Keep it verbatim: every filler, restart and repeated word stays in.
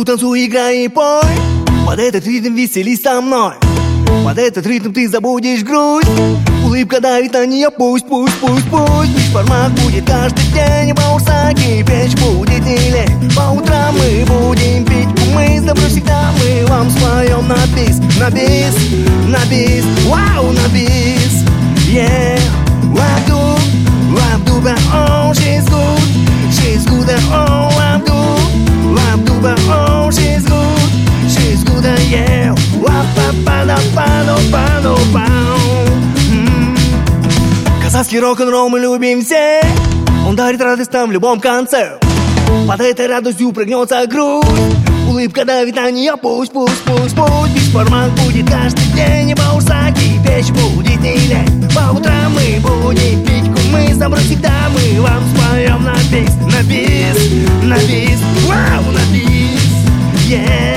Танцуй, танцуй, играй и пой. Под этот ритм веселись со мной. Под этот ритм ты забудешь грусть. Улыбка давит на нее, пусть, пусть, пусть, пусть. Бишбармак будет каждый день, баурсаки, печь будет не лень. По утрам мы будем пить, мы с тобой всегда мы вам споем на бис, на бис, на бис, вау, на бис. Yeah, Abdu, Abdu, but oh, she's good, she's good, oh, Abdu, Abdu, but oh, she's good, she's good, yeah. Казахский рок-н-ролл мы любим все. Он дарит радость нам в любом конце. Под этой радостью прыгнется грудь. Улыбка давит на нее, пусть, пусть, пусть, пусть. Бишбармак будет каждый день, и баурсаки, печь будет не лень. По утрам мы будем пить, мы с тобой всегда мы вам споем на бис, на бис, на бис, вау, на бис, yeah.